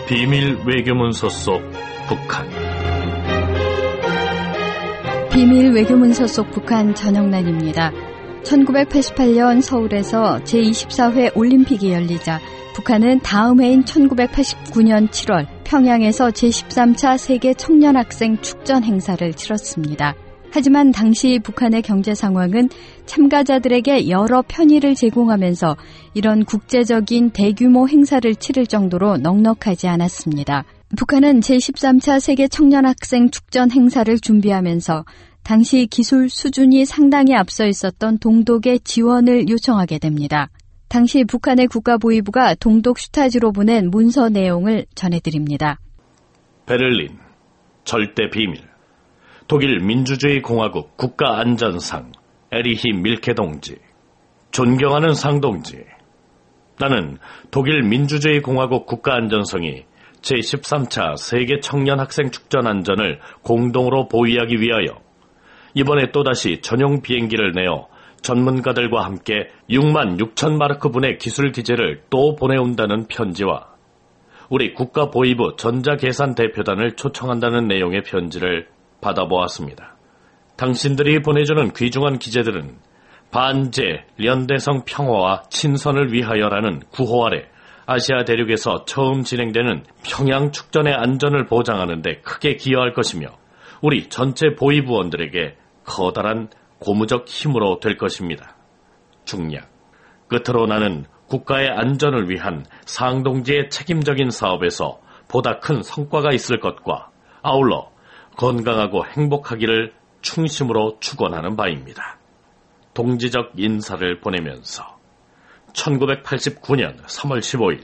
비밀 외교문서 속 북한. 비밀 외교문서 속 북한 전영란입니다. 1988년 서울에서 제24회 올림픽이 열리자 북한은 다음 해인 1989년 7월 평양에서 제13차 세계 청년학생 축전 행사를 치렀습니다. 하지만 당시 북한의 경제 상황은 참가자들에게 여러 편의를 제공하면서 이런 국제적인 대규모 행사를 치를 정도로 넉넉하지 않았습니다. 북한은 제13차 세계 청년학생 축전 행사를 준비하면서 당시 기술 수준이 상당히 앞서 있었던 동독의 지원을 요청하게 됩니다. 당시 북한의 국가보위부가 동독 슈타지로 보낸 문서 내용을 전해드립니다. 베를린, 절대 비밀. 독일 민주주의 공화국 국가안전상 에리히 밀케 동지. 존경하는 상 동지. 나는 독일 민주주의 공화국 국가안전성이 제13차 세계 청년 학생 축전 안전을 공동으로 보위하기 위하여 이번에 또다시 전용 비행기를 내어 전문가들과 함께 6만 6천 마르크 분의 기술 기재를 또 보내온다는 편지와 우리 국가보위부 전자계산 대표단을 초청한다는 내용의 편지를 받아보았습니다. 당신들이 보내주는 귀중한 기재들은 반제, 연대성 평화와 친선을 위하여라는 구호 아래 아시아 대륙에서 처음 진행되는 평양 축전의 안전을 보장하는 데 크게 기여할 것이며 우리 전체 보위부원들에게 커다란 고무적 힘으로 될 것입니다. 중략. 끝으로 나는 국가의 안전을 위한 상동지의 책임적인 사업에서 보다 큰 성과가 있을 것과 아울러 건강하고 행복하기를 충심으로 축원하는 바입니다. 동지적 인사를 보내면서 1989년 3월 15일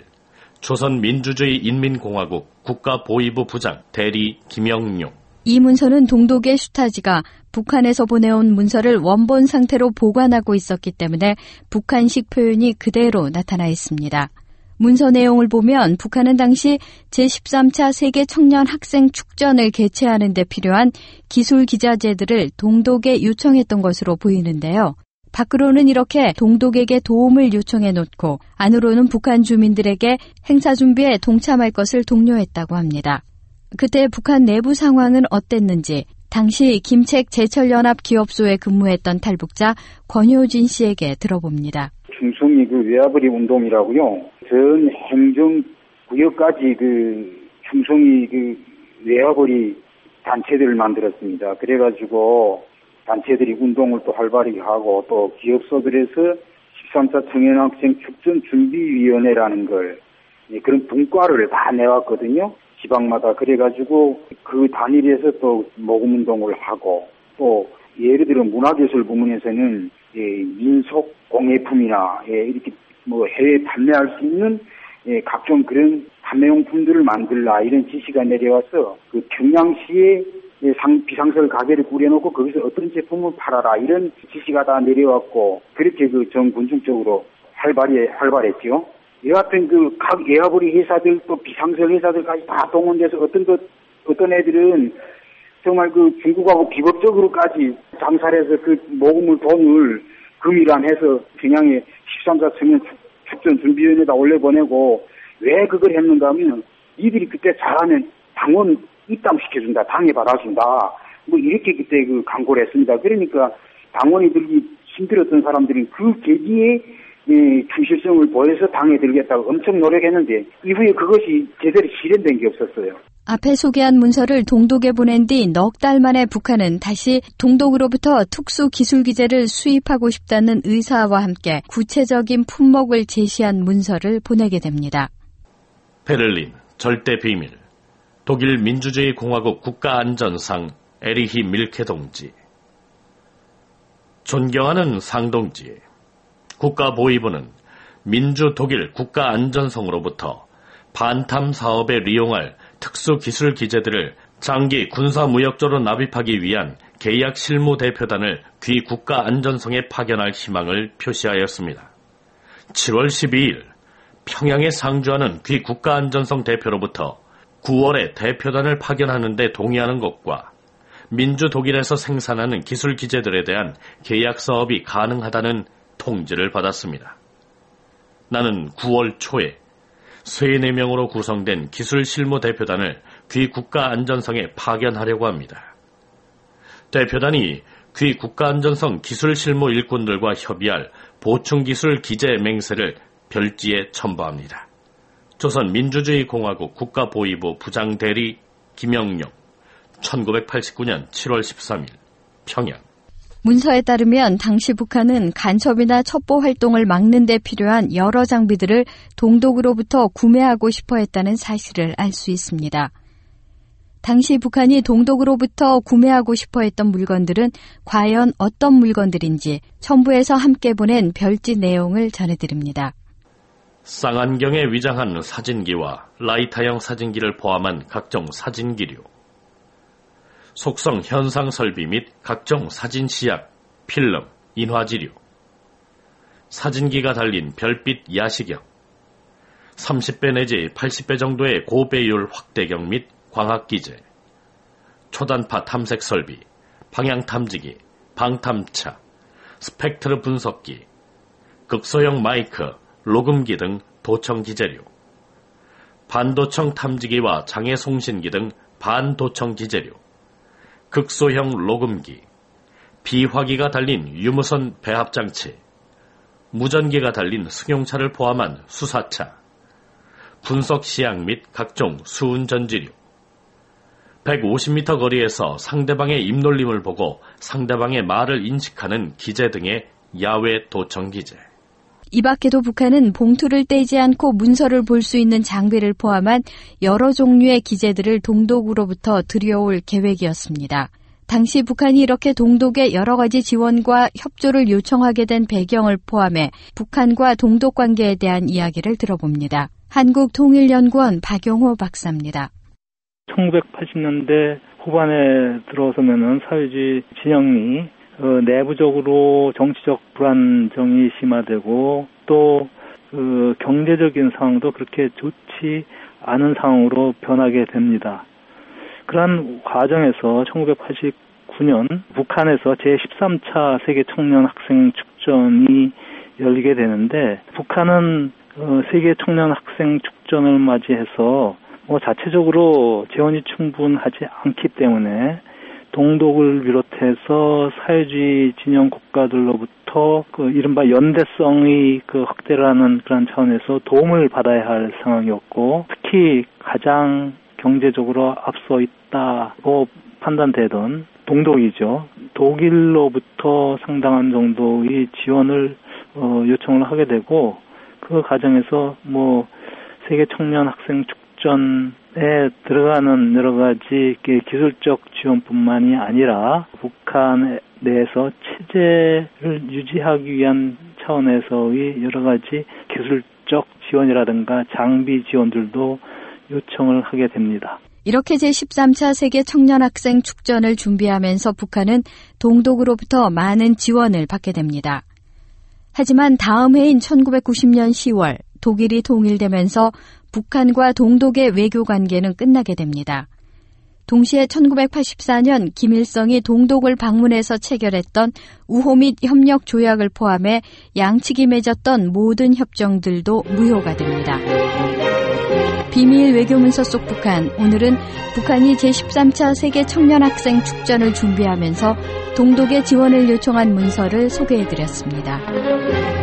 조선민주주의인민공화국 국가보위부 부장 대리 김영용. 이 문서는 동독의 슈타지가 북한에서 보내온 문서를 원본 상태로 보관하고 있었기 때문에 북한식 표현이 그대로 나타나 있습니다. 문서 내용을 보면 북한은 당시 제13차 세계 청년 학생 축전을 개최하는 데 필요한 기술 기자재들을 동독에 요청했던 것으로 보이는데요. 밖으로는 이렇게 동독에게 도움을 요청해 놓고 안으로는 북한 주민들에게 행사 준비에 동참할 것을 독려했다고 합니다. 그때 북한 내부 상황은 어땠는지 당시 김책 제철연합기업소에 근무했던 탈북자 권효진 씨에게 들어봅니다. 중성이 외화벌이 운동이라고요. 전 행정구역까지 중성이 외화벌이 단체들을 만들었습니다. 그래가지고 단체들이 운동을 또 활발히 하고 또 기업소들에서 13차 청년학생 축전준비위원회라는 걸 그런 분과를 다 내왔거든요. 지방마다. 그래가지고 그 단일에서 또 모금운동을 하고 또 예를 들어 문화예술 부문에서는 민속 공예품이나 이렇게 해외 판매할 수 있는 각종 그런 판매용품들을 만들라 이런 지시가 내려와서 그 평양시에 비상설 가게를 꾸려놓고 거기서 어떤 제품을 팔아라 이런 지시가 다 내려왔고 그렇게 정군중적으로 활발했죠. 여하튼 각 에어버리 회사들 또 비상설 회사들까지 다 동원돼서 어떤 애들은 정말 중국하고 비법적으로까지 장사를 해서 모금을 돈을 금일환해서 평양에 13차 청년 축전 준비위원회에다 올려보내고 왜 그걸 했는가 하면 이들이 그때 잘하면 당원 입당시켜준다, 당에 받아준다 이렇게 그때 광고를 했습니다. 그러니까 당원이 들기 힘들었던 사람들이 그 계기에 충실성을 보여서 당에 들겠다고 엄청 노력했는데 이후에 그것이 제대로 실현된 게 없었어요. 앞에 소개한 문서를 동독에 보낸 뒤 넉 달 만에 북한은 다시 동독으로부터 특수 기술 기재를 수입하고 싶다는 의사와 함께 구체적인 품목을 제시한 문서를 보내게 됩니다. 베를린, 절대 비밀. 독일 민주주의 공화국 국가안전상 에리히 밀케 동지. 존경하는 상 동지. 국가보위부는 민주 독일 국가안전성으로부터 반탐 사업에利用할 특수기술 기재들을 장기 군사무역조로 납입하기 위한 계약 실무 대표단을 귀 국가안전성에 파견할 희망을 표시하였습니다. 7월 12일 평양에 상주하는 귀 국가안전성 대표로부터 9월에 대표단을 파견하는 데 동의하는 것과 민주 독일에서 생산하는 기술 기재들에 대한 계약 사업이 가능하다는 통지를 받았습니다. 나는 9월 초에 34명으로 구성된 기술실무대표단을 귀 국가안전성에 파견하려고 합니다. 대표단이 귀 국가안전성 기술실무 일꾼들과 협의할 보충기술 기재 맹세를 별지에 첨부합니다. 조선민주주의공화국 국가보위부 부장대리 김영용, 1989년 7월 13일 평양. 문서에 따르면 당시 북한은 간첩이나 첩보 활동을 막는 데 필요한 여러 장비들을 동독으로부터 구매하고 싶어 했다는 사실을 알 수 있습니다. 당시 북한이 동독으로부터 구매하고 싶어 했던 물건들은 과연 어떤 물건들인지 첨부해서 함께 보낸 별지 내용을 전해드립니다. 쌍안경에 위장한 사진기와 라이터형 사진기를 포함한 각종 사진기류, 속성 현상 설비 및 각종 사진 시약, 필름, 인화지류, 사진기가 달린 별빛 야시경, 30배 내지 80배 정도의 고배율 확대경 및 광학기제, 초단파 탐색 설비, 방향 탐지기, 방탐차, 스펙트르 분석기, 극소형 마이크, 녹음기 등 도청 기재류, 반도청 탐지기와 장애 송신기 등 반도청 기재류, 극소형 녹음기, 비화기가 달린 유무선 배합장치, 무전기가 달린 승용차를 포함한 수사차, 분석 시약 및 각종 수은 전지류, 150m 거리에서 상대방의 입놀림을 보고 상대방의 말을 인식하는 기재 등의 야외 도청 기재. 이 밖에도 북한은 봉투를 떼지 않고 문서를 볼 수 있는 장비를 포함한 여러 종류의 기재들을 동독으로부터 들여올 계획이었습니다. 당시 북한이 이렇게 동독의 여러 가지 지원과 협조를 요청하게 된 배경을 포함해 북한과 동독 관계에 대한 이야기를 들어봅니다. 한국통일연구원 박용호 박사입니다. 1980년대 후반에 들어서면은 사회주의 진영이 내부적으로 정치적 불안정이 심화되고 또 경제적인 상황도 그렇게 좋지 않은 상황으로 변하게 됩니다. 그러한 과정에서 1989년 북한에서 제13차 세계 청년 학생 축전이 열리게 되는데 북한은 세계 청년 학생 축전을 맞이해서 자체적으로 재원이 충분하지 않기 때문에 동독을 비롯해서 사회주의 진영 국가들로부터 이른바 연대성의 확대를 하는 그런 차원에서 도움을 받아야 할 상황이었고 특히 가장 경제적으로 앞서 있다고 판단되던 동독이죠. 독일로부터 상당한 정도의 지원을 요청을 하게 되고 그 과정에서 세계 청년 학생 축전에 들어가는 여러 가지 기술적 지원뿐만이 아니라 북한 내에서 체제를 유지하기 위한 차원에서의 여러 가지 기술적 지원이라든가 장비 지원들도 요청을 하게 됩니다. 이렇게 제13차 세계 청년학생 축전을 준비하면서 북한은 동독으로부터 많은 지원을 받게 됩니다. 하지만 다음 해인 1990년 10월 독일이 통일되면서 북한과 동독의 외교 관계는 끝나게 됩니다. 동시에 1984년 김일성이 동독을 방문해서 체결했던 우호 및 협력 조약을 포함해 양측이 맺었던 모든 협정들도 무효가 됩니다. 비밀 외교문서 속 북한, 오늘은 북한이 제13차 세계 청년학생 축전을 준비하면서 동독의 지원을 요청한 문서를 소개해드렸습니다.